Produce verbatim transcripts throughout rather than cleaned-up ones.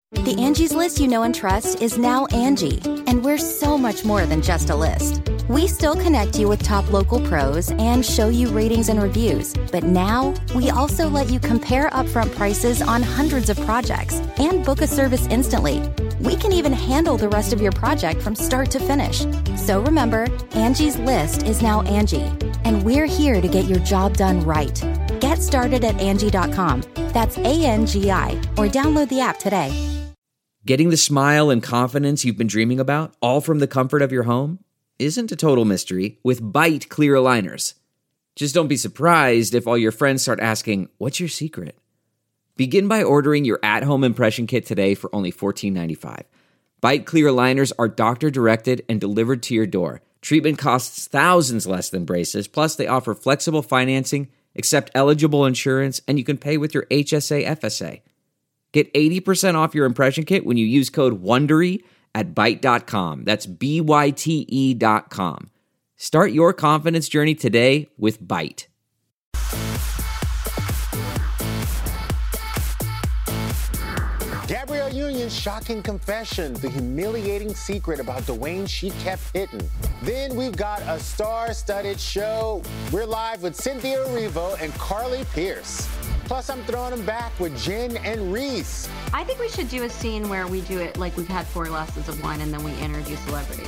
The Angie's List you know and trust is now Angie, and we're so much more than just a list. We still connect you with top local pros and show you ratings and reviews, but now we also let you compare upfront prices on hundreds of projects and book a service instantly. We can even handle the rest of your project from start to finish. So remember, Angie's List is now Angie, and we're here to get your job done right. Get started at Angie dot com. That's A N G I, or download the app today. Getting the smile and confidence you've been dreaming about, all from the comfort of your home, isn't a total mystery with Byte clear aligners. Just don't be surprised if all your friends start asking, "What's your secret?" Begin by ordering your at-home impression kit today for only fourteen ninety-five. Byte clear aligners are doctor-directed and delivered to your door. Treatment costs thousands less than braces, plus they offer flexible financing, accept eligible insurance, and you can pay with your H S A F S A. Get eighty percent off your impression kit when you use code WONDERY at byte dot com. That's B Y T E dot com. Start your confidence journey today with Byte. Gabrielle Union's shocking confession, the humiliating secret about Dwayne she kept hitting. Then we've got a star-studded show. We're live with Cynthia Erivo and Carly Pierce. Plus, I'm throwing them back with Jen and Reese. I think we should do a scene where we do it like we've had four glasses of wine and then we interview celebrities.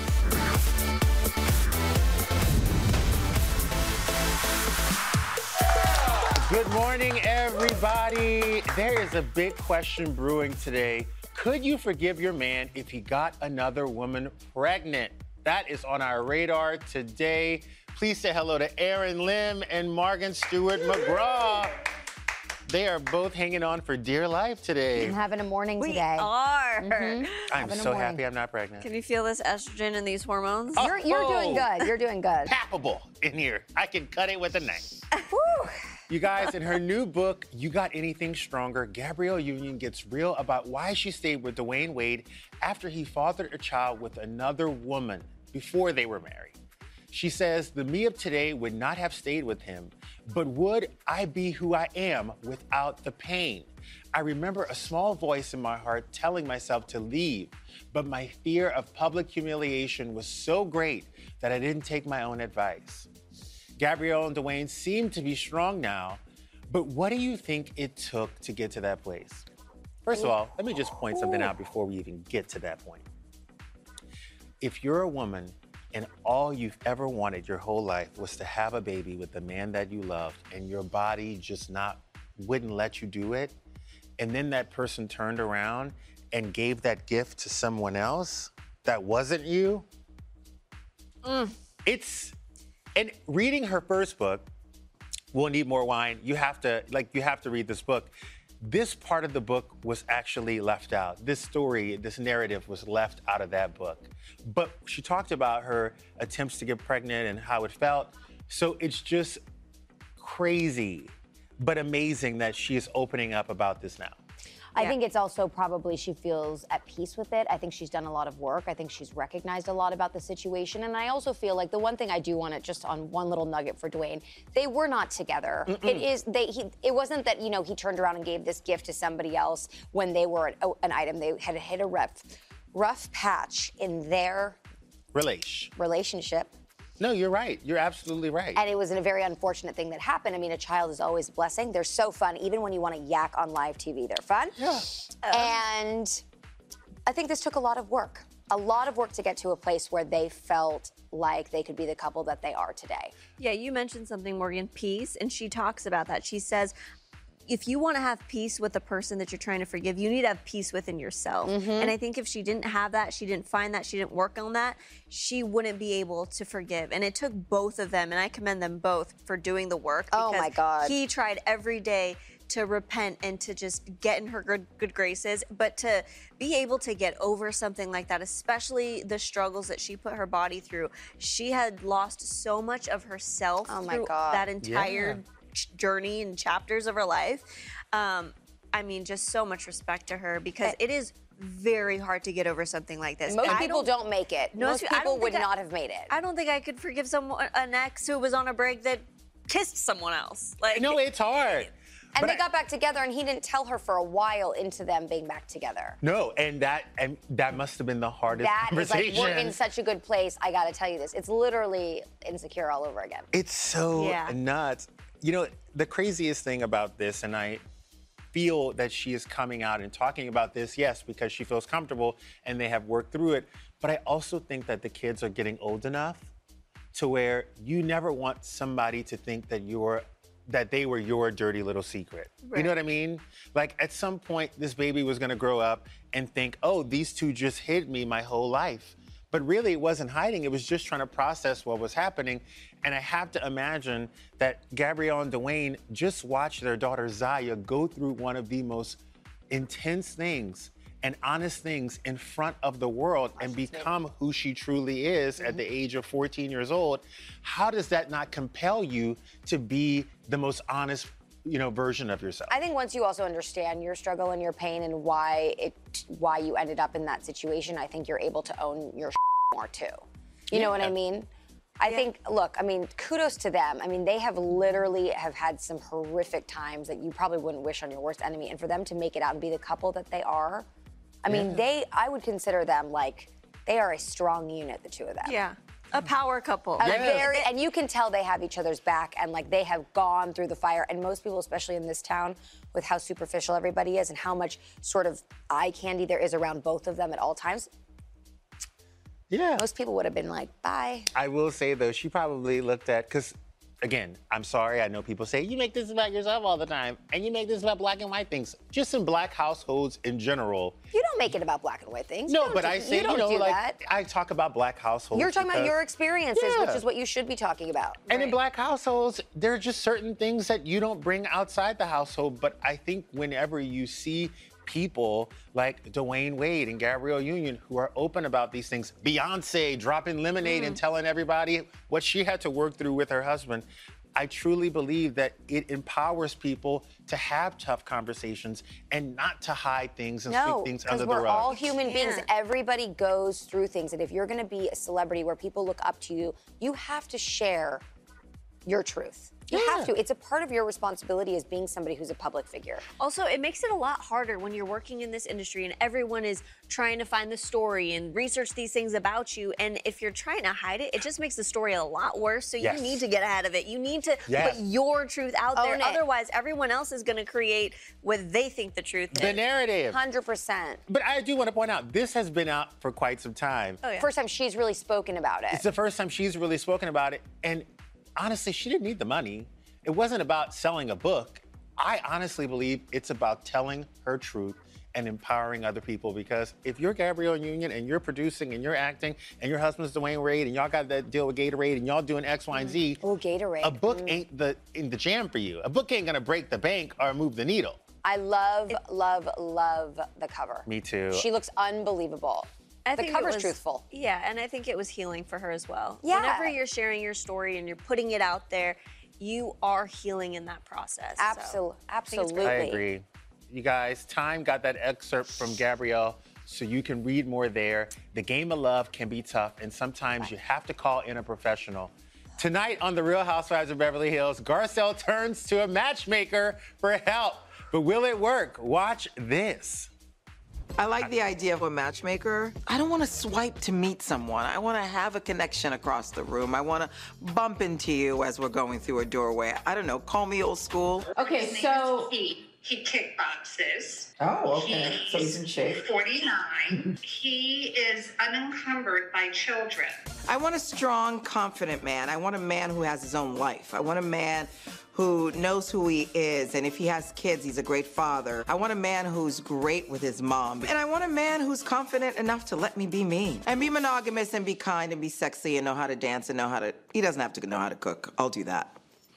Good morning, everybody. There is a big question brewing today. Could you forgive your man if he got another woman pregnant? That is on our radar today. Please say hello to Aaron Lim and Morgan Stewart McGraw. They are both hanging on for dear life today. I'm having a morning we today. We are. Mm-hmm. I'm having so happy I'm not pregnant. Can you feel this estrogen and these hormones? Oh, you're you're doing good. You're doing good. Pappable in here. I can cut it with a knife. You guys, in her new book, You Got Anything Stronger, Gabrielle Union gets real about why she stayed with Dwayne Wade after he fathered a child with another woman before they were married. She says, the me of today would not have stayed with him, but would I be who I am without the pain? I remember a small voice in my heart telling myself to leave, but my fear of public humiliation was so great that I didn't take my own advice. Gabrielle and Dwayne seem to be strong now, but what do you think it took to get to that place? First of all, let me just point something out before we even get to that point. If you're a woman and all you've ever wanted your whole life was to have a baby with the man that you loved and your body just not wouldn't let you do it, and then that person turned around and gave that gift to someone else that wasn't you, mm. it's, and reading her first book, We'll Need More Wine, you have to, like, you have to read this book. This part of the book was actually left out. This story, this narrative was left out of that book. But she talked about her attempts to get pregnant and how it felt. So it's just crazy, but amazing that she is opening up about this now. I yeah. think it's also probably she feels at peace with it. I think she's done a lot of work. I think she's recognized a lot about the situation. And I also feel like the one thing I do want to just on one little nugget for Dwayne, they were not together. Mm-mm. It is they. He, it wasn't that, you know, he turned around and gave this gift to somebody else when they were an, an item. They had hit a rough, rough patch in their Relation. relationship. No, you're right. You're absolutely right. And it was a very unfortunate thing that happened. I mean, a child is always a blessing. They're so fun. Even when you want to yak on live T V, they're fun. Yeah. Um, and I think this took a lot of work. A lot of work to get to a place where they felt like they could be the couple that they are today. Yeah, you mentioned something, Morgan, peace, and she talks about that. She says, if you want to have peace with the person that you're trying to forgive, you need to have peace within yourself. Mm-hmm. And I think if she didn't have that, she didn't find that, she didn't work on that, she wouldn't be able to forgive. And it took both of them, and I commend them both for doing the work. Oh my God. He tried every day to repent and to just get in her good, good graces, but to be able to get over something like that, especially the struggles that she put her body through. She had lost so much of herself oh my through God. that entire Yeah. journey and chapters of her life. Um, I mean, just so much respect to her because it is very hard to get over something like this. Most I people don't, don't make it. No, Most I people don't would think I- not have made it. I don't think I could forgive someone, an ex who was on a break that kissed someone else. Like, No, it's hard. And But they I- got back together, and he didn't tell her for a while into them being back together. No, and that and that must have been the hardest That is like, conversation. we're in such a good place. I got to tell you this. It's literally Insecure all over again. It's so Yeah. nuts. You know, the craziest thing about this, and I feel that she is coming out and talking about this, yes, because she feels comfortable and they have worked through it. But I also think that the kids are getting old enough to where you never want somebody to think that you're that they were your dirty little secret. You know what I mean? Like at some point, this baby was gonna grow up and think, oh, these two just hid me my whole life. But really, it wasn't hiding. It was just trying to process what was happening. And I have to imagine that Gabrielle and Dwayne just watched their daughter Zaya go through one of the most intense things and honest things in front of the world and become who she truly is at the age of fourteen years old. How does that not compel you to be the most honest, you know, version of yourself? I think once you also understand your struggle and your pain and why it, why you ended up in that situation, I think you're able to own your more too. You know what I mean? I think, look, I mean, kudos to them. I mean, they have literally have had some horrific times that you probably wouldn't wish on your worst enemy. And for them to make it out and be the couple that they are, I mean, they, I would consider them like, they are a strong unit, the two of them. Yeah. A power couple. A very, and you can tell they have each other's back and like they have gone through the fire. And most people, especially in this town, with how superficial everybody is and how much sort of eye candy there is around both of them at all times, Yeah. most people would have been like, bye. I will say though, she probably looked at, because again, I'm sorry, I know people say, you make this about yourself all the time, and you make this about black and white things. Just in black households in general. You don't make it about black and white things. You No, don't but do- I say, you, you, don't know, do like, that. I talk about black households. You're talking about because- your experiences, which Yeah. is what you should be talking about. And in black households, there are just certain things that you don't bring outside the household. But I think whenever you see people like Dwayne Wade and Gabrielle Union who are open about these things, Beyonce dropping Lemonade and telling everybody what she had to work through with her husband, I truly believe that it empowers people to have tough conversations and not to hide things and No, sweep things because under the we're rug. all human beings. can't. Everybody goes through things. And if you're going to be a celebrity where people look up to you, you have to share your truth. You have to. It's a part of your responsibility as being somebody who's a public figure. Also, it makes it a lot harder when you're working in this industry and everyone is trying to find the story and research these things about you. And if you're trying to hide it, it just makes the story a lot worse. So Yes. you need to get ahead of it. You need to Yes. put your truth out there. Own it. Otherwise, everyone else is going to create what they think the truth The is. narrative. one hundred percent. But I do want to point out, this has been out for quite some time. Oh, yeah. First time she's really spoken about it. It's the first time she's really spoken about it. And honestly, she didn't need the money. It wasn't about selling a book. I honestly believe it's about telling her truth and empowering other people, because if you're Gabrielle Union and you're producing and you're acting and your husband's Dwayne Wade and y'all got that deal with Gatorade and y'all doing X, Y, and Z, Oh, Gatorade. a book Mm. ain't the in the jam for you. A book ain't gonna break the bank or move the needle. I love, love, love the cover. Me too. She looks unbelievable. I the think it cover's was- truthful. Yeah, and I think it was healing for her as well. Yeah. Whenever you're sharing your story and you're putting it out there, you are healing in that process. So, Absol- I think it's absolutely. great. I agree. You guys, Time got that excerpt from Gabrielle, so you can read more there. The game of love can be tough, and sometimes you have to call in a professional. Tonight on The Real Housewives of Beverly Hills, Garcelle turns to a matchmaker for help. But will it work? Watch this. I like the idea of a matchmaker. I don't want to swipe to meet someone. I want to have a connection across the room. I want to bump into you as we're going through a doorway. I don't know, call me old school. Okay, so He, he kickboxes. Oh, okay. So he's in shape. forty-nine. He is unencumbered by children. I want a strong, confident man. I want a man who has his own life. I want a man who knows who he is, and if he has kids, he's a great father. I want a man who's great with his mom. And I want a man who's confident enough to let me be me. And be monogamous and be kind and be sexy and know how to dance and know how to... He doesn't have to know how to cook. I'll do that.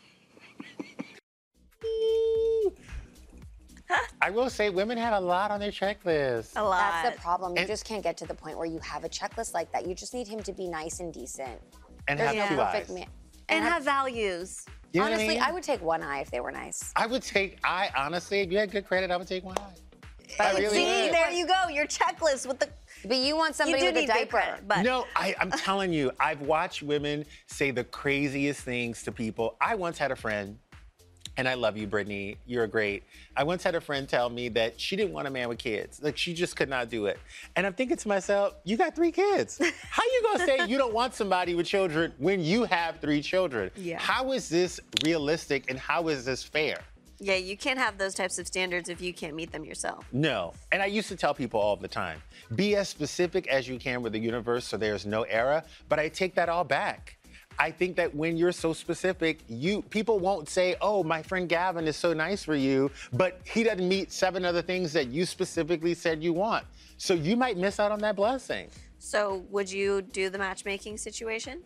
I will say, women have a lot on their checklist. A lot. That's the problem. You And- just can't get to the point where you have a checklist like that. You just need him to be nice and decent. And There's have no two perfect eyes. man. and have values. You know what Honestly, I, mean? I would take one eye if they were nice. I would take, I honestly, if you had good credit, I would take one eye. I But really See, would. there you go. Your checklist with the. But you want You somebody do with a need big diaper. credit, but No, I, I'm telling you, I've watched women say the craziest things to people. I once had a friend And I love you, Brittany. You're great. I once had a friend tell me that she didn't want a man with kids. Like, she just could not do it. And I'm thinking to myself, you got three kids. How you gonna say you don't want somebody with children when you have three children? Yeah. How is this realistic and how is this fair? Yeah, you can't have those types of standards if you can't meet them yourself. No. And I used to tell people all the time, be as specific as you can with the universe so there's no error, but I take that all back. I think that when you're so specific, you people won't say, oh, my friend Gavin is so nice for you, but he doesn't meet seven other things that you specifically said you want. So you might miss out on that blessing. So would you do the matchmaking situation?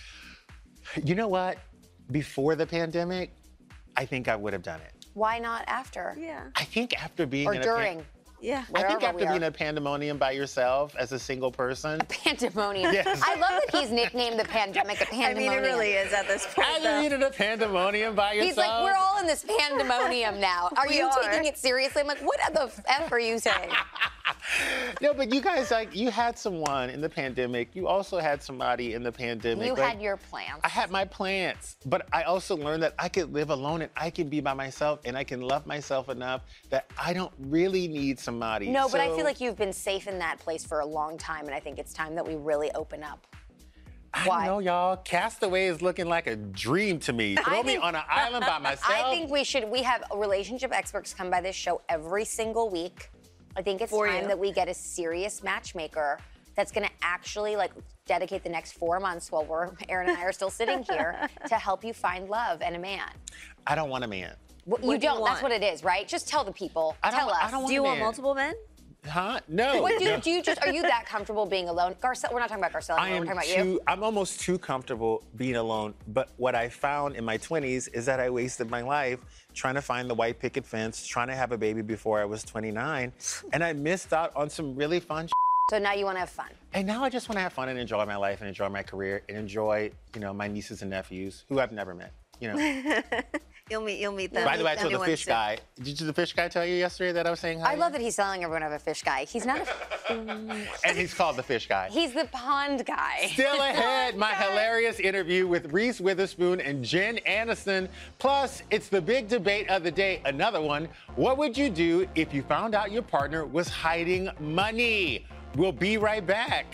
You know what? Before the pandemic, I think I would have done it. Why not after? Yeah. I think after being Or in a during. pan- Yeah. I think Wherever after we being are. in a pandemonium by yourself as a single person. Pandemonium. Yes. I love that he's nicknamed the pandemic a I pandemonium. mean, it really is at this point. Have though. you been in a pandemonium by yourself? He's like, we're all in this pandemonium now. Are We you are. taking it seriously? I'm like, what the F are you saying? No, but you guys, like, you had someone in the pandemic. You also had somebody in the pandemic. You Like, had your plans. I had my plants, but I also learned that I could live alone and I can be by myself and I can love myself enough that I don't really need somebody. No, but I So, feel like you've been safe in that place for a long time, and I think it's time that we really open up. I Why? don't know, y'all. Castaway is looking like a dream to me. Throw me think- on an island by myself. I think we should, we have relationship experts come by this show every single week. I think it's For time you. that we get a serious matchmaker that's gonna actually like dedicate the next four months while we're, Aaron and I are still sitting here to help you find love and a man. I don't want a man. Well, you What do you don't, that's want? what it is, right? Just tell the people, I don't- tell us. I don't want Do you a want man. multiple men? Huh? No. What, do, no. do you just, are you that comfortable being alone? Garcelle, we're not talking about Garcelle I anymore, am we're talking about too, you. I'm almost too comfortable being alone. But what I found in my twenties is that I wasted my life trying to find the white picket fence, trying to have a baby before I was twenty-nine. And I missed out on some really fun So now you wanna have fun. And now I just want to have fun and enjoy my life and enjoy my career and enjoy, you know, my nieces and nephews who I've never met, you know. You'll meet. You'll meet them. By the way, I told the Anyone fish soon. guy. Did the fish guy tell you yesterday that I was saying hi? I love that he's telling everyone I have a fish guy. He's not a, And he's called the fish guy. he's the pond guy. Still ahead, my hilarious interview with Reese Witherspoon and Jen Aniston. Plus, it's the big debate of the day. Another one. What would you do if you found out your partner was hiding money? We'll be right back.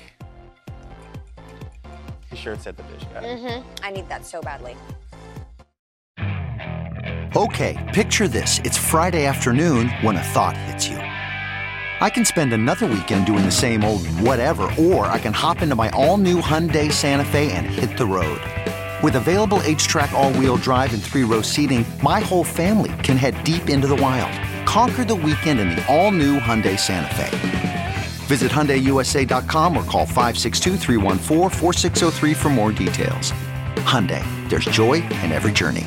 His shirt said the fish guy. Mm-hmm. I need that so badly. Okay, picture this. It's Friday afternoon when a thought hits you. I can spend another weekend doing the same old whatever, or I can hop into my all-new Hyundai Santa Fe and hit the road. With available H-Track all-wheel drive and three-row seating, my whole family can head deep into the wild. Conquer the weekend in the all-new Hyundai Santa Fe. Visit Hyundai U S A dot com or call five six two, three one four, four six zero three for more details. Hyundai, there's joy in every journey.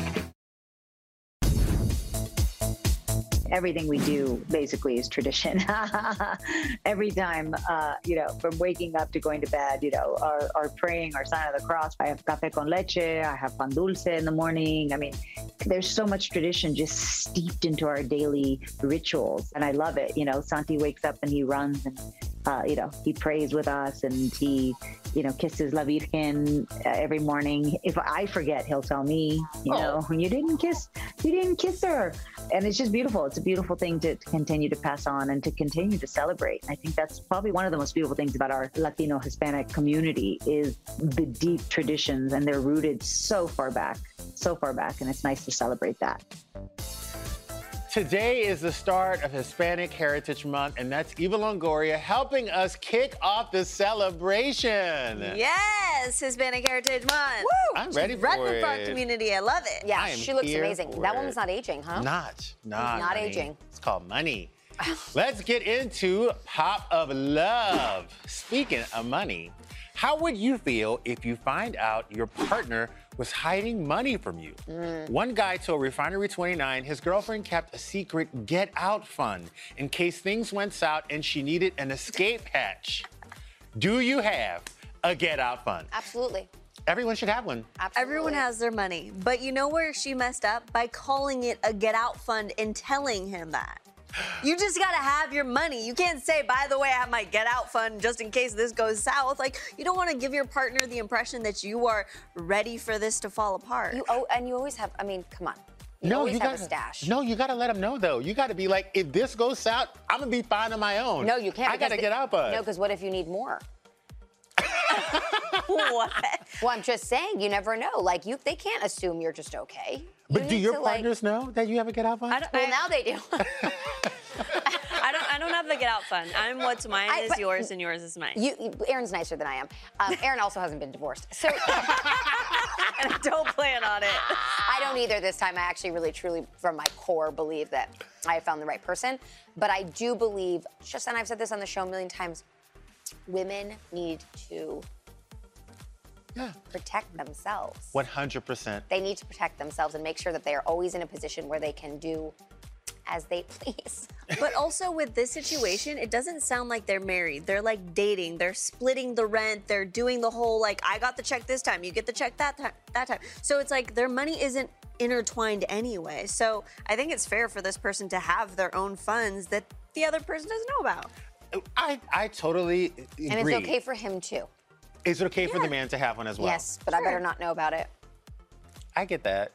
Everything we do basically is tradition. Every time, uh, you know, from waking up to going to bed, you know, our, our praying, our sign of the cross. I have café con leche, I have pan dulce in the morning. I mean, there's so much tradition just steeped into our daily rituals. And I love it. You know, Santi wakes up and he runs and, uh, you know, he prays with us and he, you know, kisses La Virgen uh, every morning. If I forget, he'll tell me, you know, you didn't kiss, you didn't kiss her. And it's just beautiful. It's a beautiful thing to, to continue to pass on and to continue to celebrate. I think that's probably one of the most beautiful things about our Latino Hispanic community is the deep traditions, and they're rooted so far back, so far back. And it's nice to celebrate that. Today is the start of Hispanic Heritage Month, and that's Eva Longoria helping us kick off the celebration. Yes, Hispanic Heritage Month. Woo! I'm ready for Redwood it. Park community. I love it. Yeah, I am she looks here amazing. for That it. woman's not aging, huh? Not, not, not honey. aging. It's called money. Let's get into Pop of Love. Speaking of money, how would you feel if you find out your partner was hiding money from you? Mm. One guy told Refinery twenty-nine his girlfriend kept a secret get out fund in case things went south and she needed an escape hatch. Do you have a get out fund? Absolutely. Everyone should have one. Absolutely. Everyone has their money, but you know where she messed up? By calling it a get out fund and telling him that. You just gotta have your money. You can't say, by the way, I have my get out fund just in case this goes south. Like, you don't wanna give your partner the impression that you are ready for this to fall apart. You oh, and you always have, I mean, come on. You no, always you have gotta, a stash. No, you gotta let them know though. You gotta be like, if this goes south, I'm gonna be fine on my own. No, you can't. I gotta because get out, bud. No, because what if you need more? What? Well, I'm just saying, you never know. Like, you, they can't assume you're just okay. You But do need your to, like- partners know that you have a get out fund? I don't, Well, I, now they do. I don't. I don't have the get out fund. I'm what's mine I- is but- yours, and yours is mine. You, you- Aaron's nicer than I am. Um, Aaron also hasn't been divorced, so And I don't plan on it. I don't either this time. I actually really, truly, from my core, believe that I have found the right person. But I do believe, just and I've said this on the show a million times, women need to Yeah. protect themselves. one hundred percent. They need to protect themselves and make sure that they are always in a position where they can do as they please. But also with this situation, it doesn't sound like they're married. They're like dating. They're splitting the rent. They're doing the whole like, I got the check this time, you get the check that time. That time. So it's like their money isn't intertwined anyway. So I think it's fair for this person to have their own funds that the other person doesn't know about. I, I totally agree. And it's okay for him too. Is it okay for the man to have one as well? Yes, but I better not know about it. I get that.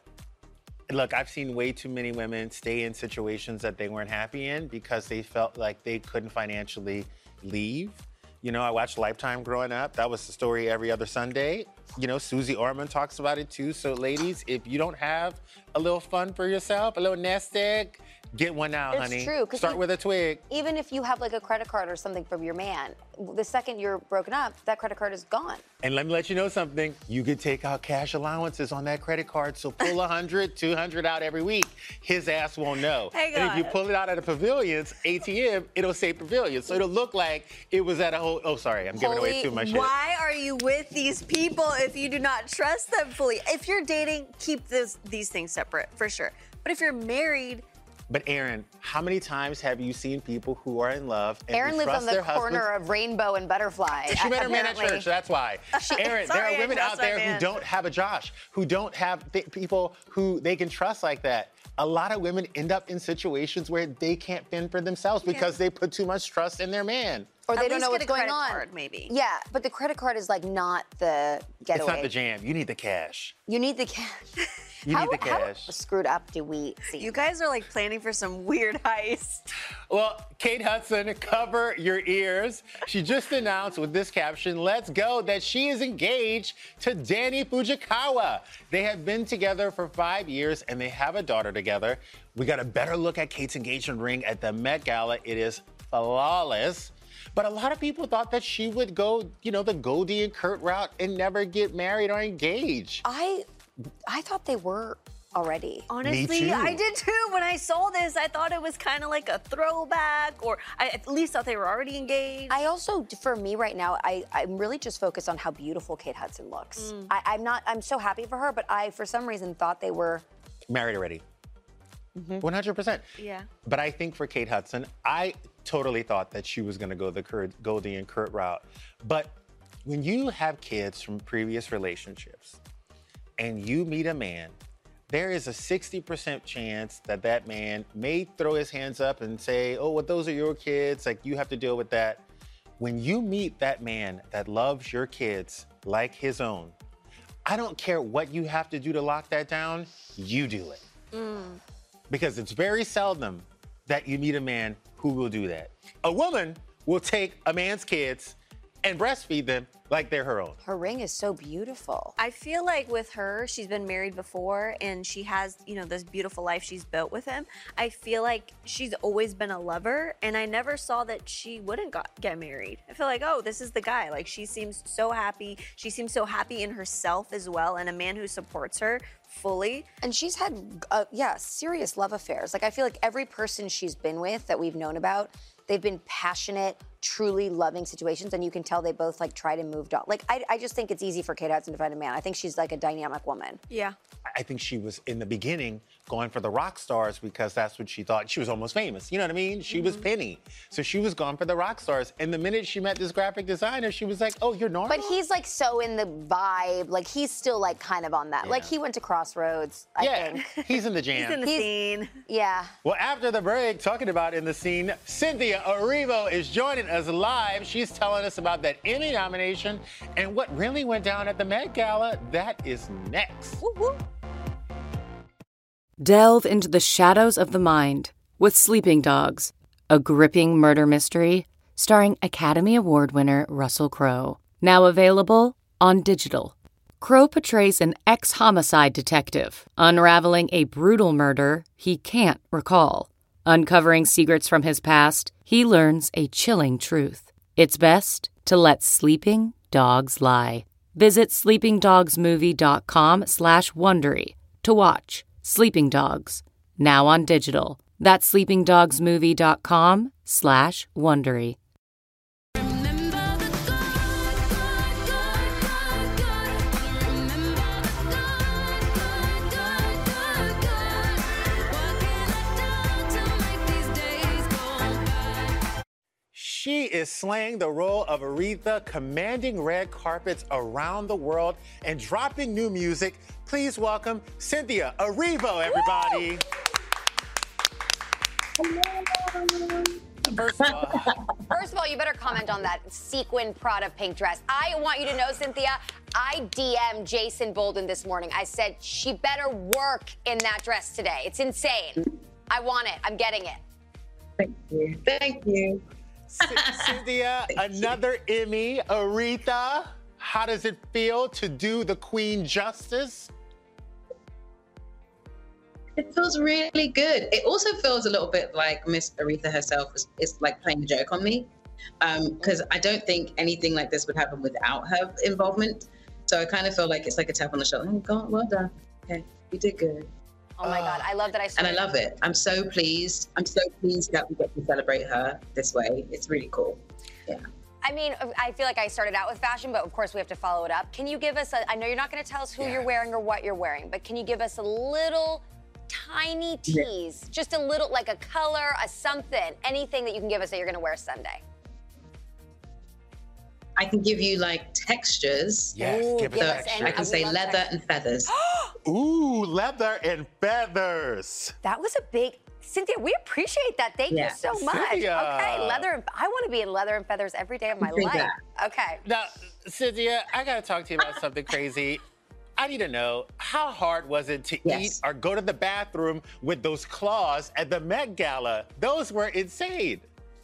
Look, I've seen way too many women stay in situations that they weren't happy in because they felt like they couldn't financially leave. You know, I watched Lifetime growing up. That was the story every other Sunday. You know, Susie Orman talks about it too. So ladies, if you don't have a little fun for yourself, a little nest egg, get one now, It's honey. true, 'cause Start you- with a twig. Even if you have like a credit card or something from your man, the second you're broken up, that credit card is gone. And let me let you know something. You could take out cash allowances on that credit card. So pull one hundred, two hundred out every week. His ass won't know. Hang and if you on. pull it out at a pavilion's A T M, it'll say pavilion. So it'll look like it was at a whole, oh, sorry, I'm giving away Holy- too much shit. Why are you with these people if you do not trust them fully? If you're dating, keep this, these things separate, for sure. But if you're married, But Aaron, how many times have you seen people who are in love and Aaron who lives trust on the their corner husbands? of Rainbow and Butterfly. She met her man at apparently. church, that's why. Aaron, there Sorry, are I women out trust my there man. who don't have a Josh, who don't have th- people who they can trust like that. A lot of women end up in situations where they can't fend for themselves because they put too much trust in their man. Or At they don't least know get what's a going credit on. card, maybe. Yeah, but the credit card is like not the getaway. It's not the jam. You need the cash. You need the cash. You how, need the how cash. screwed up do we see? you guys are like planning for some weird heist. Well, Kate Hudson, cover your ears. She just announced with this caption, let's go, that she is engaged to Danny Fujikawa. They have been together for five years and they have a daughter together. We got a better look at Kate's engagement ring at the Met Gala. It is flawless. But a lot of people thought that she would go, you know, the Goldie and Kurt route and never get married or engaged. I, I thought they were already. Honestly, too. I did too. When I saw this, I thought it was kind of like a throwback, or I at least thought they were already engaged. I also, for me right now, I, I'm really just focused on how beautiful Kate Hudson looks. I, I'm not, I'm so happy for her, but I, for some reason, thought they were. Married already. one hundred percent. Yeah. But I think for Kate Hudson, I totally thought that she was going to go the Kurt, Goldie and Kurt route. But when you have kids from previous relationships and you meet a man, there is a sixty percent chance that that man may throw his hands up and say, oh, well, those are your kids. Like, you have to deal with that. When you meet that man that loves your kids like his own, I don't care what you have to do to lock that down, you do it. Because it's very seldom that you meet a man who will do that. A woman will take a man's kids and breastfeed them like they're her own. Her ring is so beautiful. I feel like with her, she's been married before and she has, you know, this beautiful life she's built with him. I feel like she's always been a lover and I never saw that she wouldn't got, get married. I feel like, oh, this is the guy. Like, she seems so happy. She seems so happy in herself as well, and a man who supports her fully. And she's had, uh, yeah, serious love affairs. Like, I feel like every person she's been with that we've known about, they've been passionate, truly loving situations, and you can tell they both like tried and moved on. Like, I, I just think it's easy for Kate Hudson to find a man. I think she's like a dynamic woman. Yeah. I think she was, in the beginning, going for the rock stars because that's what she thought. She was almost famous. You know what I mean? She mm-hmm. was Penny. So she was going for the rock stars. And the minute she met this graphic designer, she was like, oh, you're normal? But he's like so in the vibe. Like, he's still like kind of on that. Yeah. Like, he went to Crossroads, I yeah, think. he's in the jam. He's in the He's- scene. Yeah. Well, after the break, talking about in the scene, Cynthia Erivo is joining us live. She's telling us about that Emmy nomination and what really went down at the Met Gala. That is next. Woo woo. Delve into the shadows of the mind with Sleeping Dogs, a gripping murder mystery starring Academy Award winner Russell Crowe. Now available on digital. Crowe portrays an ex-homicide detective unraveling a brutal murder he can't recall. Uncovering secrets from his past, he learns a chilling truth. It's best to let sleeping dogs lie. Visit sleepingdogsmovie.com slash Wondery to watch Sleeping Dogs, now on digital. That's sleepingdogsmovie.com slash Wondery. She is slaying the role of Aretha, commanding red carpets around the world and dropping new music. Please welcome Cynthia Erivo, everybody. First of all, First of all, you better comment on that sequin Prada pink dress. I want you to know, Cynthia, I D M'd Jason Bolden this morning. I said she better work in that dress today. It's insane. I want it. I'm getting it. Thank you. Thank you. C- Cynthia, another Emmy. Aretha, how does it feel to do the Queen justice? It feels really good. It also feels a little bit like Miss Aretha herself is, is like playing a joke on me, because um, I don't think anything like this would happen without her involvement. So I kind of feel like it's like a tap on the shoulder. Oh, God, well done. Okay, you did good. Oh my God, I love that I And I love it. I'm so pleased. I'm so pleased that we get to celebrate her this way. It's really cool. Yeah. I mean, I feel like I started out with fashion, but of course we have to follow it up. Can you give us a, I know you're not going to tell us who yeah. you're wearing or what you're wearing, but can you give us a little tiny tease? Yeah. Just a little, like a color, a something, anything that you can give us that you're going to wear Sunday. I can give you like textures. Yes, Ooh, give give us us texture. any- I can say love leather texture. and feathers. Ooh, leather and feathers. That was a big, Cynthia, we appreciate that. Thank Yeah. you so much. Cynthia. Okay, leather, and, I want to be in leather and feathers every day of my Think life. that. Okay. Now, Cynthia, I got to talk to you about something crazy. I need to know, how hard was it to Yes. eat or go to the bathroom with those claws at the Met Gala? Those were insane.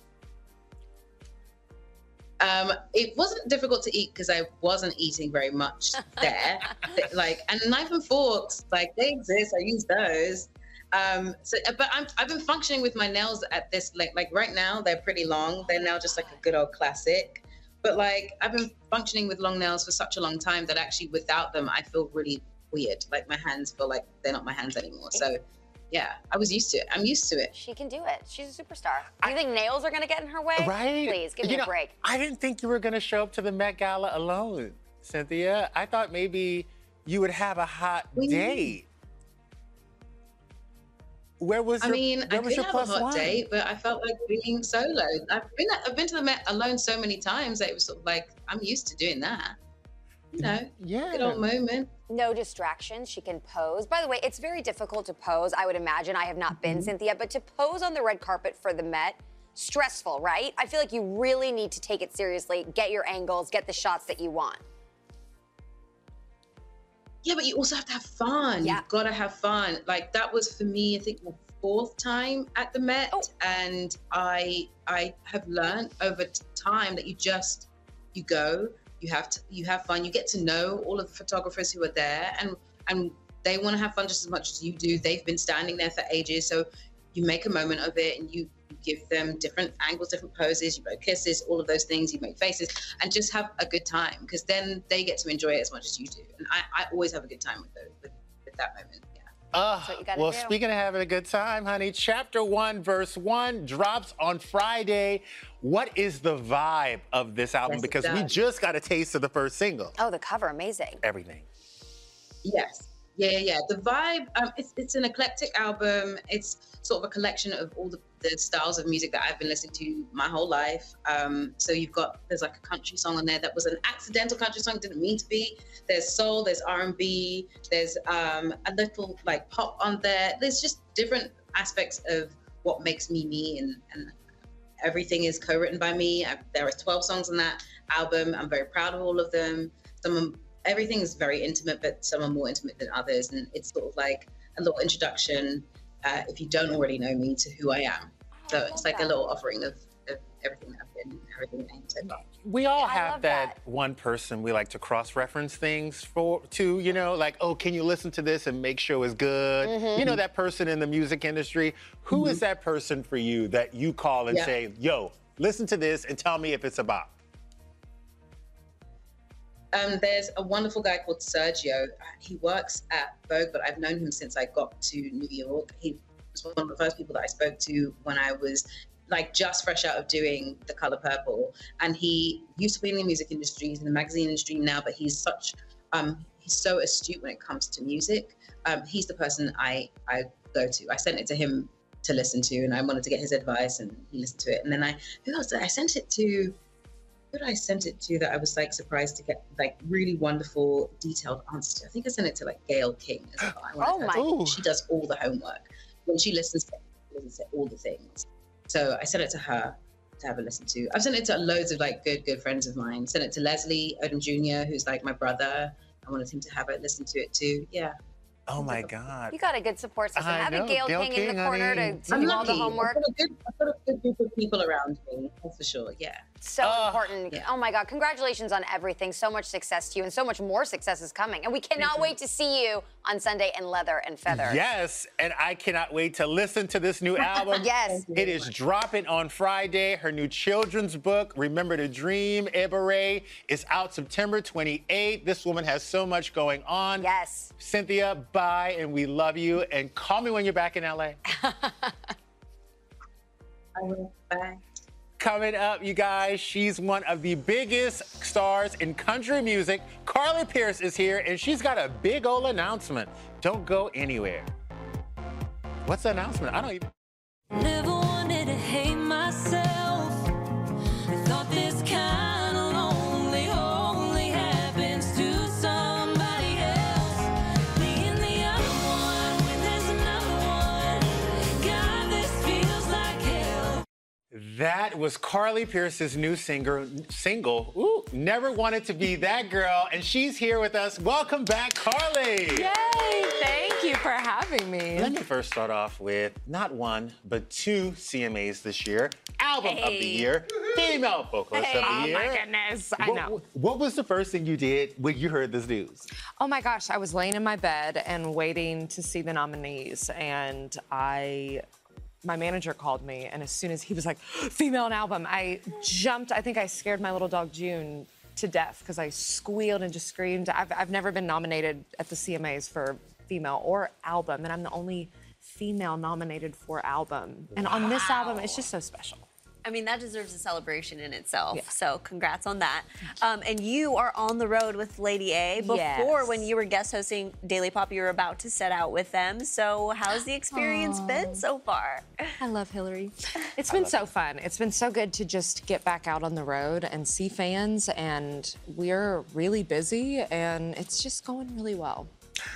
Um, it wasn't difficult to eat because I wasn't eating very much there. Like, and knife and forks, like they exist. I use those. Um, so, but I'm, I've been functioning with my nails at this, like, like right now they're pretty long. They're now just like a good old classic. But like, I've been functioning with long nails for such a long time that actually without them, I feel really weird. Like my hands feel like they're not my hands anymore. So yeah, I was used to it. I'm used to it. She can do it. She's a superstar. Do you think nails are going to get in her way? Right? Please, give me You a know, break. I didn't think you were going to show up to the Met Gala alone, Cynthia. I thought maybe you would have a hot We- date. Where was I your, mean, where I was could your have plus a hot one? date, but I felt like being solo. I've been I've been to the Met alone so many times that it was sort of like I'm used to doing that. You know, Yeah. good old moment. No distractions. She can pose. By the way, it's very difficult to pose. I would imagine. I have not been, Cynthia, but to pose on the red carpet for the Met, stressful, right? I feel like you really need to take it seriously, get your angles, get the shots that you want. Yeah, but you also have to have fun. Yeah. You've got to have fun. Like that was for me, I think, my fourth time at the Met, Oh. and I I have learned over t- time that you just you go, you have to you have fun. You get to know all of the photographers who are there, and and they want to have fun just as much as you do. They've been standing there for ages, so you make a moment of it, and you. You give them different angles, different poses, you blow kisses, all of those things, you make faces, and just have a good time, because then they get to enjoy it as much as you do. And I, I always have a good time with those, with, with that moment. Yeah. Uh, That's what you gotta well, do. speaking of having a good time, honey, chapter one, verse one drops on Friday. What is the vibe of this album? Yes, it Because we does. just got a taste of the first single. Oh, the cover, amazing. Everything. Yes. Yeah, yeah, yeah. The vibe, um, it's, it's an eclectic album. It's sort of a collection of all the, the styles of music that I've been listening to my whole life. Um, so you've got, there's like a country song on there that was an accidental country song, didn't mean to be. There's soul, there's R and B, there's um, a little like pop on there. There's just different aspects of what makes me me, and, and everything is co-written by me. I, there are twelve songs on that album. I'm very proud of all of them. Some of Everything is very intimate, but some are more intimate than others. And it's sort of like a little introduction, uh, if you don't already know me, to who I am. So it's like a little offering of, of everything that I've been, everything I am so far. We all have love that, that. one person we like to cross-reference things for, to, you know, like, oh, can you listen to this and make sure it's good? Mm-hmm. You know, that person in the music industry. Who Mm-hmm. is that person for you that you call and Yeah. say, yo, listen to this and tell me if it's about? Um, there's a wonderful guy called Sergio. He works at Vogue, but I've known him since I got to New York. He was one of the first people that I spoke to when I was like just fresh out of doing The Color Purple. And he used to be in the music industry, he's in the magazine industry now, but he's such, um, he's so astute when it comes to music. Um, he's the person I, I go to. I sent it to him to listen to, and I wanted to get his advice, and he listened to it. And then I, who else did I sent it to? Who did I sent it to that I was like surprised to get like really wonderful, detailed answers to? I think I sent it to like Gayle King as well. I wanted Oh her my- to- She does all the homework. When she listens to, she listens to all the things. So I sent it to her to have a listen to. I've sent it to loads of like good, good friends of mine. Sent it to Leslie Odom Junior, who's like my brother. I wanted him to have a listen to it too. Yeah. Oh my God. You got a good support system. I Having know. Gayle Gayle King in King, the corner honey. to, to I'm do all the lucky. homework. I've got, a good, I've got a good group of people around me, that's for sure. Yeah. So Uh, important. yeah. Oh my God, congratulations on everything. So much success to you, and so much more success is coming. And we cannot wait to see you on Sunday in Leather and Feather. Yes, and I cannot wait to listen to this new album. Yes. It is dropping on Friday. Her new children's book, Remember to Dream, Ebere, is out September twenty-eighth. This woman has so much going on. Yes. Cynthia, bye, and we love you. And call me when you're back in L A. I will. Bye. Coming up, you guys, she's one of the biggest stars in country music. Carly Pearce is here, and she's got a big old announcement. Don't go anywhere. What's the announcement? I don't even... Never wanted to hate myself. I thought this kind of lonely only happens to somebody else. Being the other one when there's another one. God, this feels like hell. That was Carly Pearce's new singer, single, ooh, Never Wanted to Be That Girl, and she's here with us. Welcome back, Carly. Yay, thank you for having me. Let me first start off with not one, but two C M As this year. Album of the Hey. year, female vocalist Hey. of the Oh, year. my goodness, I What- know. What was the first thing you did when you heard this news? Oh my gosh, I was laying in my bed and waiting to see the nominees, and I, my manager called me, and as soon as he was like, female and album, I jumped. I think I scared my little dog June to death because I squealed and just screamed. I've, I've never been nominated at the C M As for female or album, and I'm the only female nominated for album. And on this album, it's just so special. I mean, that deserves a celebration in itself. Yeah. So congrats on that. Um, and you are on the road with Lady A. Before, Yes. when you were guest hosting Daily Pop, you were about to set out with them. So how's the experience been so far? I love Hillary. It's been so fun. It's been so good to just get back out on the road and see fans, and we're really busy, and it's just going really well.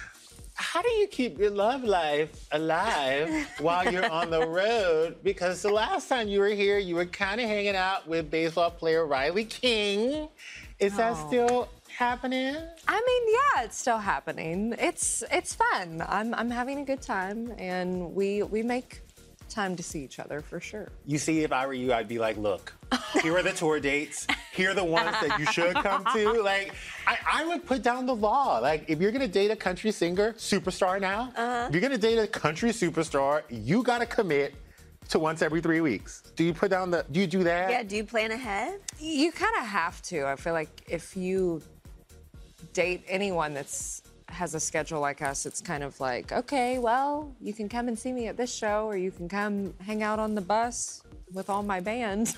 How do you keep your love life alive while you're on the road? Because the last time you were here, you were kind of hanging out with baseball player Riley King. Is that Oh. still happening? I mean, yeah, it's still happening. It's it's fun. I'm I'm having a good time, and we we make time to see each other for sure. You see, if I were you, I'd be like, look, here are the tour dates. Here are the ones that you should come to. Like, I, I would put down the law. Like, if you're gonna date a country singer, superstar now, Uh-huh. if you're gonna date a country superstar, you gotta commit to once every three weeks. Do you put down the, do you do that? Yeah, do you plan ahead? You kind of have to. I feel like if you date anyone that's has a schedule like us, it's kind of like, okay, well, you can come and see me at this show, or you can come hang out on the bus with all my band.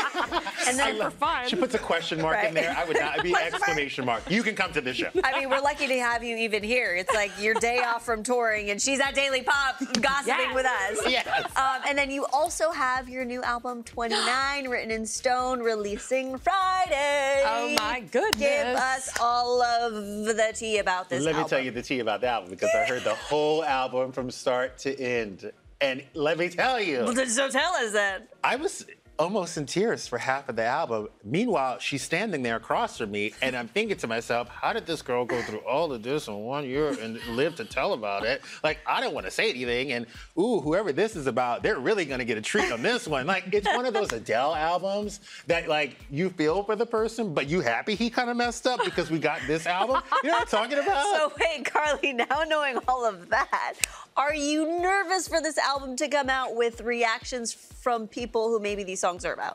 And then for fun. She puts a question mark in Right. there. I would not, it'd be exclamation mark. You can come to this show. I mean, we're lucky to have you even here. It's like your day off from touring, and she's at Daily Pop gossiping Yes. with us. Yes. Um, and then you also have your new album, twenty-nine, written in stone, releasing Friday. Oh my goodness. Give us all of the tea about this Let me album. tell you the tea about that album, because I heard the whole album from start to end. And let me tell you, Well, then so tell us then. I was almost in tears for half of the album. Meanwhile, she's standing there across from me, and I'm thinking to myself, how did this girl go through all of this in one year and live to tell about it? Like, I don't want to say anything, and ooh, whoever this is about, they're really gonna get a treat on this one. Like, it's one of those Adele albums that, like, you feel for the person, but you happy he kind of messed up because we got this album. You know what I'm talking about? So wait, Carly, now knowing all of that, are you nervous for this album to come out with reactions from people who maybe these songs are about?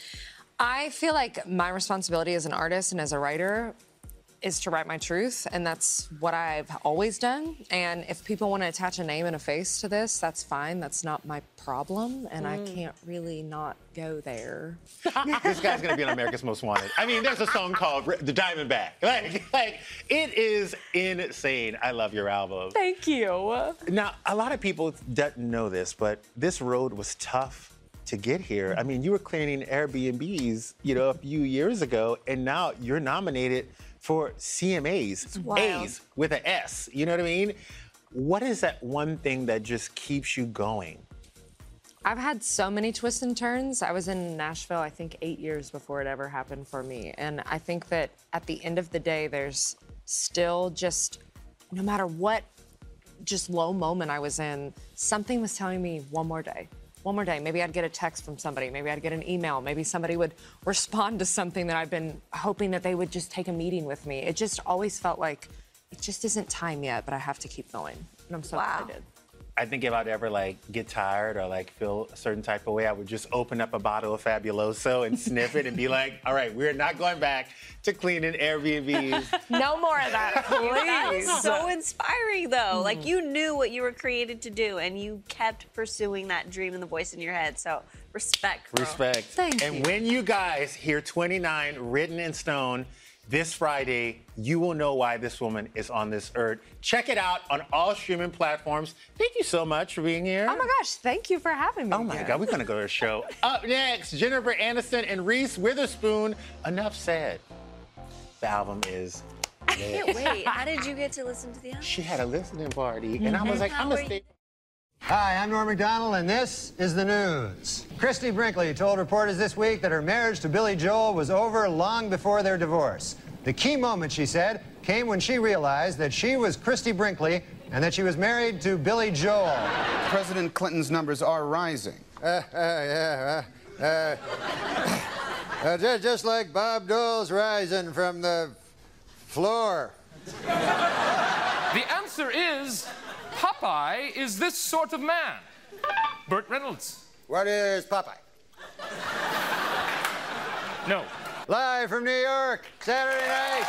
I feel like my responsibility as an artist and as a writer is to write my truth, and that's what I've always done. And if people want to attach a name and a face to this, that's fine. That's not my problem, and mm. I can't really not go there. This guy's gonna be on America's Most Wanted. I mean, there's a song called The Diamondback. Like, like, it is insane. I love your album. Thank you. Now, a lot of people don't know this, but this road was tough to get here. I mean, you were cleaning Airbnbs, you know, a few years ago, and now you're nominated for C M As, A's with an S, you know what I mean? What is that one thing that just keeps you going? I've had so many twists and turns. I was in Nashville, I think, eight years before it ever happened for me. And I think that at the end of the day, there's still just, no matter what just low moment I was in, something was telling me one more day. One more day. Maybe I'd get a text from somebody. Maybe I'd get an email. Maybe somebody would respond to something that I've been hoping that they would just take a meeting with me. It just always felt like it just isn't time yet, but I have to keep going. And I'm so wow. glad I did. I think if I'd ever like get tired or like feel a certain type of way, I would just open up a bottle of Fabuloso and sniff it and be like, all right, we're not going back to cleaning Airbnbs. No more of that, please. That is so inspiring, though. Mm-hmm. Like, you knew what you were created to do, and you kept pursuing that dream and the voice in your head. So, respect, bro. Respect. Thank and you. when you guys hear twenty-nine written in stone this Friday, you will know why this woman is on this earth. Check it out on all streaming platforms. Thank you so much for being here. Oh my gosh, thank you for having me. Oh my again. God, we're gonna go to a show. Up next, Jennifer Aniston and Reese Witherspoon. Enough said. The album is I can't wait. How did you get to listen to the album? She had a listening party, and I was like, I'm gonna stay. Hi, I'm Norm Macdonald, and this is the news. Christy Brinkley told reporters this week that her marriage to Billy Joel was over long before their divorce. The key moment, she said, came when she realized that she was Christy Brinkley and that she was married to Billy Joel. President Clinton's numbers are rising. Uh, uh, yeah, uh, uh, uh, just, just like Bob Dole's rising from the floor. The answer is Popeye is this sort of man. Burt Reynolds. What is Popeye? No. Live from New York, Saturday night.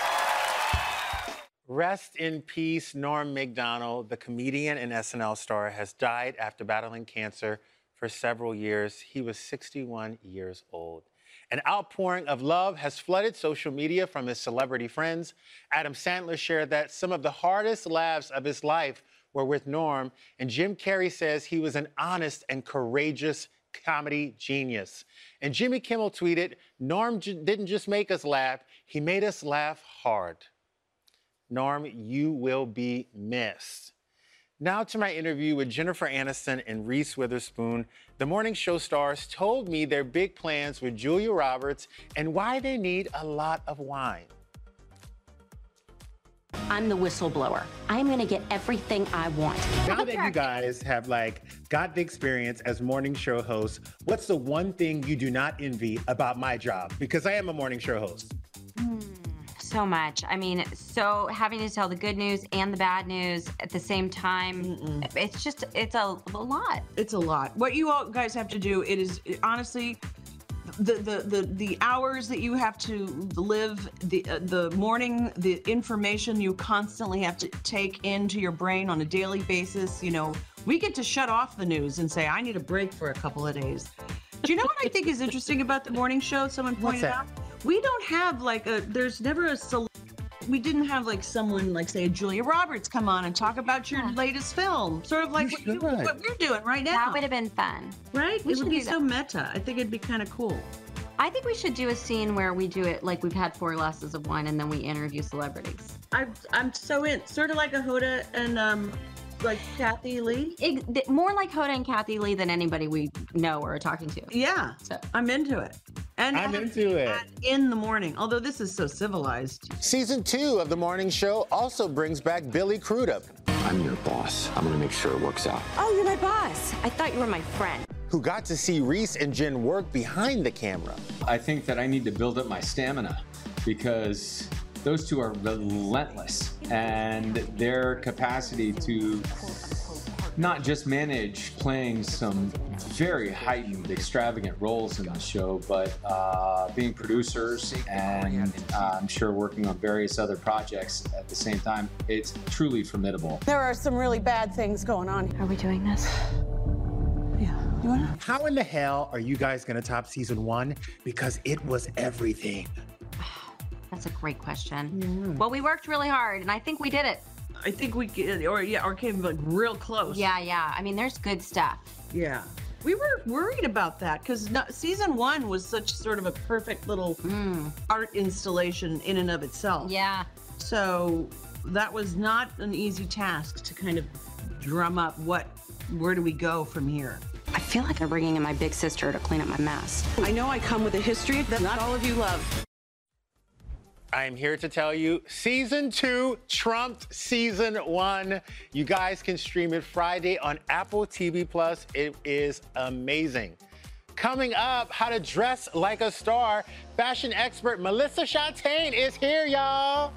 Rest in peace, Norm Macdonald, the comedian and S N L star, has died after battling cancer for several years. He was sixty-one years old. An outpouring of love has flooded social media from his celebrity friends. Adam Sandler shared that some of the hardest laughs of his life were with Norm, and Jim Carrey says he was an honest and courageous comedy genius. And Jimmy Kimmel tweeted, Norm j- didn't just make us laugh, he made us laugh hard. Norm, you will be missed. Now to my interview with Jennifer Aniston and Reese Witherspoon. The morning show stars told me their big plans with Julia Roberts and why they need a lot of wine. I'm the whistleblower. I'm going to get everything I want. Now that you guys have like got the experience as morning show hosts, what's the one thing you do not envy about my job? Because I am a morning show host. Mm, so much. I mean, so having to tell the good news and the bad news at the same time, Mm-mm. it's just, it's a, a lot. It's a lot. What you all guys have to do, it is it, honestly, The, the the the hours that you have to live, the uh, the morning, the information you constantly have to take into your brain on a daily basis. You know, we get to shut off the news and say, I need a break for a couple of days. Do you know what I think is interesting about the morning show? Someone pointed out, we don't have like a, there's never a, we didn't have like someone like say Julia Roberts come on and talk about your yeah. latest film, sort of like what, you, what we're doing right now. That would have been fun. Right? We it would be do so meta. I think it'd be kind of cool. I think we should do a scene where we do it like we've had four glasses of wine and then we interview celebrities. I, I'm so in, sort of like a Hoda and um, like Kathy Lee? It, more like Hoda and Kathy Lee than anybody we know or are talking to. Yeah, so I'm into it. And I'm into it. In the morning, although this is so civilized. Season two of The Morning Show also brings back Billy Crudup. I'm your boss. I'm gonna make sure it works out. Oh, you're my boss. I thought you were my friend. Who got to see Reese and Jen work behind the camera. I think that I need to build up my stamina because those two are relentless, and their capacity to not just manage playing some very heightened, extravagant roles in the show, but uh, being producers and uh, I'm sure working on various other projects at the same time. It's truly formidable. There are some really bad things going on. Are we doing this? Yeah. You wanna? How in the hell are you guys gonna top season one? Because it was everything. That's a great question. Mm-hmm. Well, we worked really hard, and I think we did it. I think we, or yeah, or came like real close. Yeah, yeah. I mean, there's good stuff. Yeah. We were worried about that because season one was such sort of a perfect little mm. art installation in and of itself. Yeah. So that was not an easy task to kind of drum up what, where do we go from here? I feel like I'm bringing in my big sister to clean up my mess. I know I come with a history that not all of you love. I'm here to tell you, season two trumped season one. You guys can stream it Friday on Apple T V Plus. It is amazing. Coming up, how to dress like a star. Fashion expert Melissa Chatain is here, y'all.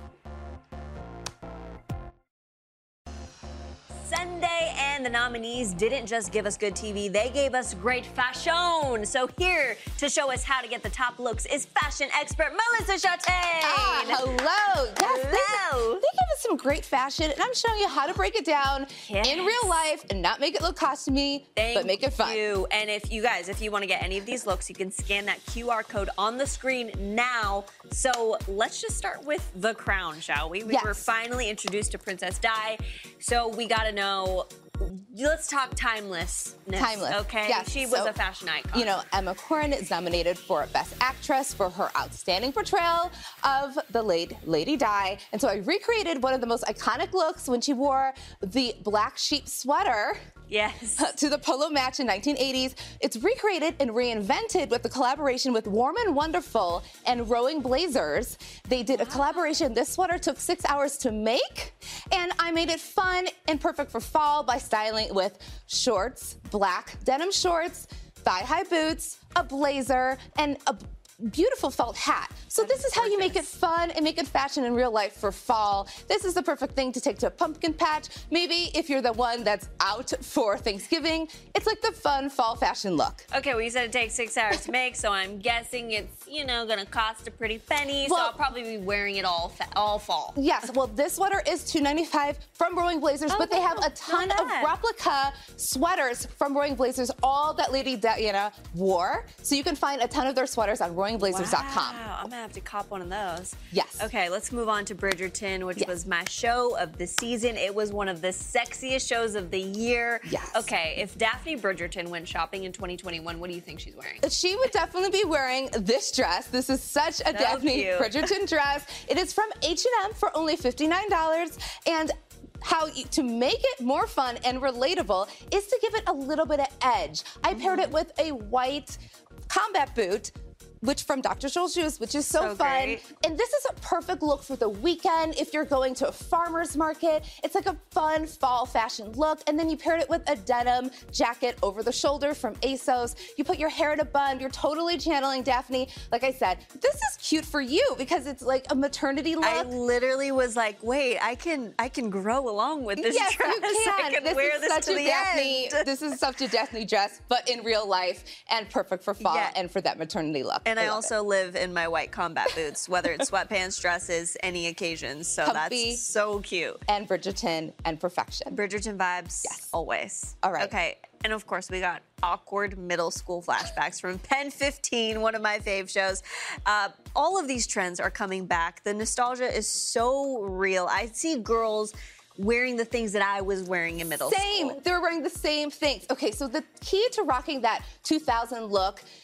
Sunday, and the nominees didn't just give us good T V, they gave us great fashion. So here to show us how to get the top looks is fashion expert Melissa Chatain. Ah, hello. Yes, hello. They, they give us some great fashion, and I'm showing you how to break it down yes. in real life and not make it look costumey, Thank but make it fun. You. And if you guys, if you want to get any of these looks, you can scan that Q R code on the screen now. So let's just start with the crown, shall we? We yes. were finally introduced to Princess Di, so we got to know. Let's talk timelessness. Timeless. Okay. Yes. She was so, a fashion icon. You know, Emma Corrin is nominated for Best Actress for her outstanding portrayal of the late Lady Di. And so I recreated one of the most iconic looks when she wore the black sheep sweater. Yes. To the polo match in nineteen eighties. It's recreated and reinvented with the collaboration with Warm and Wonderful and Rowing Blazers. They did a collaboration. This sweater took six hours to make, and I made it fun and perfect for fall by styling with shorts, black denim shorts, thigh-high boots, a blazer, and a beautiful felt hat. So this is how you make it fun and make it fashion in real life for fall. This is the perfect thing to take to a pumpkin patch. Maybe if you're the one that's out for Thanksgiving, it's like the fun fall fashion look. Okay, well, you said it takes six hours to make, so I'm guessing it's, you know, gonna cost a pretty penny, Well- so I'll probably be wearing it all fa- all fall. Yes, well, this sweater is two ninety-five from Rowing Blazers, Oh, but they have wow, a ton not of bad. replica sweaters from Rowing Blazers, all that Lady Diana wore. So you can find a ton of their sweaters on rowing blazers dot com. Wow, I'm gonna have to cop one of those. Yes. Okay, let's move on to Bridgerton, which Yes. was my show of the season. It was one of the sexiest shows of the year. Yes. Okay, if Daphne Bridgerton went shopping in twenty twenty-one, what do you think she's wearing? She would definitely be wearing this dress. This is such a So Daphne cute. Bridgerton dress. It is from H and M for only fifty-nine dollars. And how you, to make it more fun and relatable is to give it a little bit of edge. I paired it with a white combat boot, which from Doctor Scholl's Shoes, which is so, So fun. great. And this is a perfect look for the weekend if you're going to a farmer's market. It's like a fun fall fashion look. And then you paired it with a denim jacket over the shoulder from ASOS. You put your hair in a bun. You're totally channeling Daphne. Like I said, this is cute for you because it's like a maternity look. I literally was like, wait, I can I can grow along with this yes, dress. you can. I can this wear is this such to a the Daphne. end. This is such a Daphne dress, but in real life and perfect for fall Yeah. and for that maternity look. And I, love also live in my white combat boots, whether it's sweatpants, dresses, any occasion. So Comfy. that's so cute. And Bridgerton and perfection. Bridgerton vibes, Yes. always. All right. Okay, and of course we got awkward middle school flashbacks from Pen fifteen, one of my fave shows. Uh, all of these trends are coming back. The nostalgia is so real. I see girls wearing the things that I was wearing in middle Same. school. They were wearing the same things. Okay, so the key to rocking that two thousand look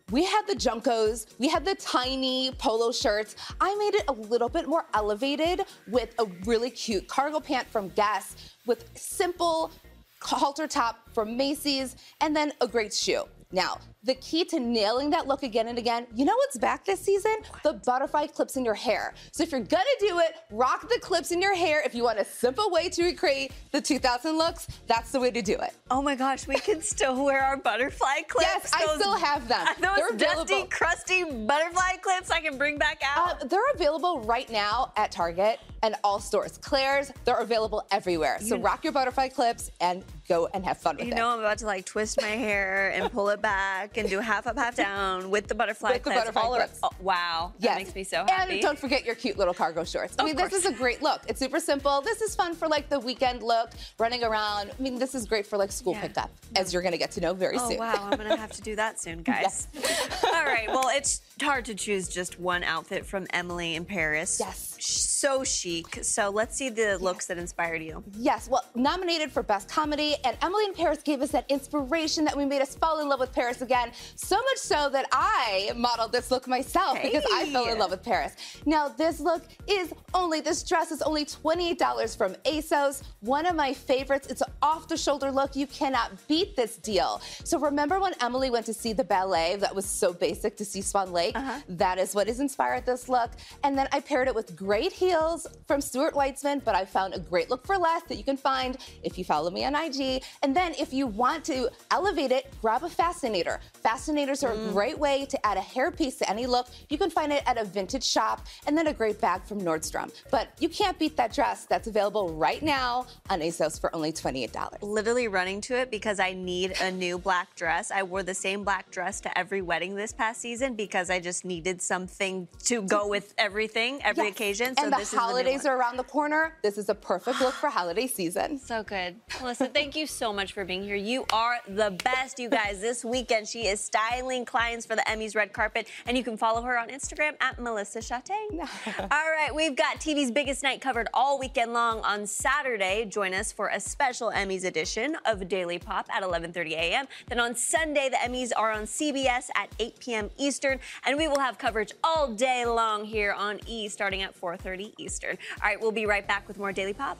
we had the Junkos, we had the tiny polo shirts. I made it a little bit more elevated with a really cute cargo pant from Guess, with simple halter top from Macy's, and then a great shoe. Now, the key to nailing that look again and again, you know what's back this season? The butterfly clips in your hair. So if you're gonna do it, rock the clips in your hair. If you want a simple way to recreate the two thousand looks, that's the way to do it. Oh my gosh, we can still wear our butterfly clips. Yes, I Those- still have them. Those They're dusty, available. crusty butterfly clips I can bring back out. Uh, they're available right now at Target and all stores. Claire's, they're available everywhere. So You- rock your butterfly clips and go and have fun with You it. know I'm about to like twist my hair and pull it back and do half up, half down with the butterfly With the clips. butterfly all ar- clips. oh, wow, that Yes. makes me so happy. And don't forget your cute little cargo shorts. I Of mean, this course. is a great look. It's super simple. This is fun for like the weekend look, running around. I mean, this is great for like school pickup, as you're gonna get to know very oh, soon. wow, I'm gonna have to do that soon, guys. All right, well, it's hard to choose just one outfit from Emily in Paris. Yes. So chic. So let's see the looks that inspired you. Yes, well, nominated for Best Comedy, and Emily in Paris gave us that inspiration that we made us fall in love with Paris again. So much so that I modeled this look myself because I fell in love with Paris. Now, this look is only, this dress is only twenty-eight dollars from ASOS. One of my favorites. It's an off-the-shoulder look. You cannot beat this deal. So remember when Emily went to see the ballet that was so basic to see Swan Lake? Uh-huh. That is what has inspired this look. And then I paired it with great heels from Stuart Weitzman, but I found a great look for less that you can find if you follow me on I G. And then if you want to elevate it, grab a fascinator. Fascinators are Mm. a great way to add a hairpiece to any look. You can find it at a vintage shop, and then a great bag from Nordstrom. But you can't beat that dress that's available right now on ASOS for only twenty-eight dollars. Literally running to it because I need a new black dress. I wore the same black dress to every wedding this past season because I just needed something to go with everything, every Yes. occasion. So and the this is the new holidays one. are around the corner. This is a perfect look for holiday season. So good. Melissa, thank you so much for being here. You are the best, you guys. This weekend, she is styling clients for the Emmys red carpet, and you can follow her on Instagram at Melissa Chattain. All right, we've got T V's biggest night covered all weekend long on Saturday. Join us for a special Emmys edition of Daily Pop at eleven thirty a m Then on Sunday, the Emmys are on C B S at eight p m Eastern, and we will have coverage all day long here on E starting at four thirty Eastern. All right, we'll be right back with more Daily Pop.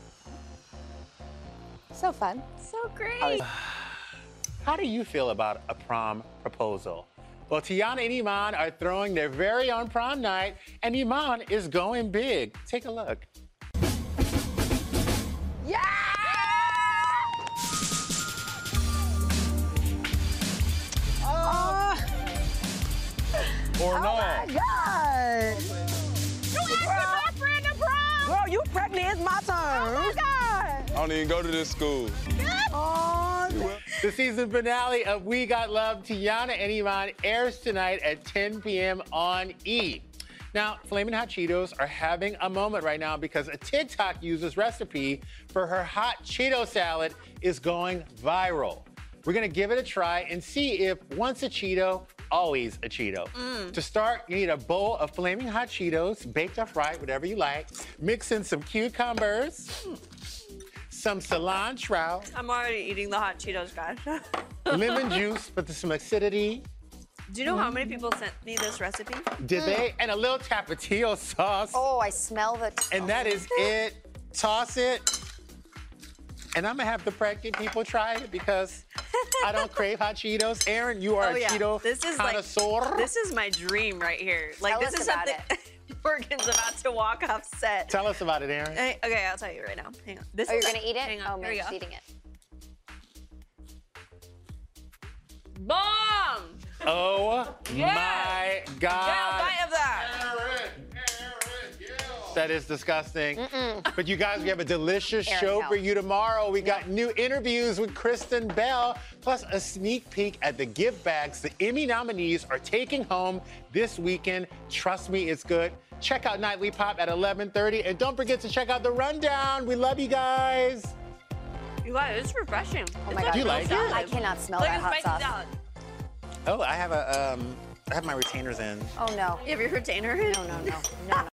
So fun. So great. How do you feel about a prom proposal? Well, Tiana and Iman are throwing their very own prom night, and Iman is going big. Take a look. Yeah! Oh, Or no? God. You asked my friend to prom. Girl, you pregnant. It's my turn. Oh, my God. I don't even go to this school. Oh, The season finale of We Got Love, Tiana and Iman, airs tonight at ten p m on E! Now, Flamin' Hot Cheetos are having a moment right now because a TikTok user's recipe for her hot Cheeto salad is going viral. We're gonna give it a try and see if once a Cheeto, always a Cheeto. Mm. To start, you need a bowl of Flaming Hot Cheetos, baked or fried, whatever you like. Mix in some cucumbers, some cilantro, I'm already eating the hot Cheetos, guys. lemon juice with some acidity. Do you know how many people sent me this recipe? Did they? And a little tapatio sauce. Oh, I smell the. And that is it. Toss it. And I'm gonna have the pregnant people try it because I don't crave hot Cheetos. Aaron, you are Oh, a yeah. Cheeto This is connoisseur. like this is my dream right here. Like Tell this us is about something Morgan's about to walk off set. Tell us about it, Aaron. Hey, okay, I'll tell you right now. Hang on. This Oh, is you're gonna eat it? Hang on. Oh, Here we Meg's go. eating it. Bomb! Oh Yeah. my Yeah, God. bite of that. That is disgusting. But you guys, we have a delicious Aaron, show no. for you tomorrow. We got new interviews with Kristen Bell, plus a sneak peek at the gift bags the Emmy nominees are taking home this weekend. Trust me, it's good. Check out Nightly Pop at eleven thirty, and don't forget to check out The Rundown. We love you guys. You guys, it's refreshing. Oh It's my God. Do you like it? I cannot smell like that a hot spicy sauce. salad. Oh, I have a um, I have my retainers in. Oh no. You have your retainer in? No, no, no, no.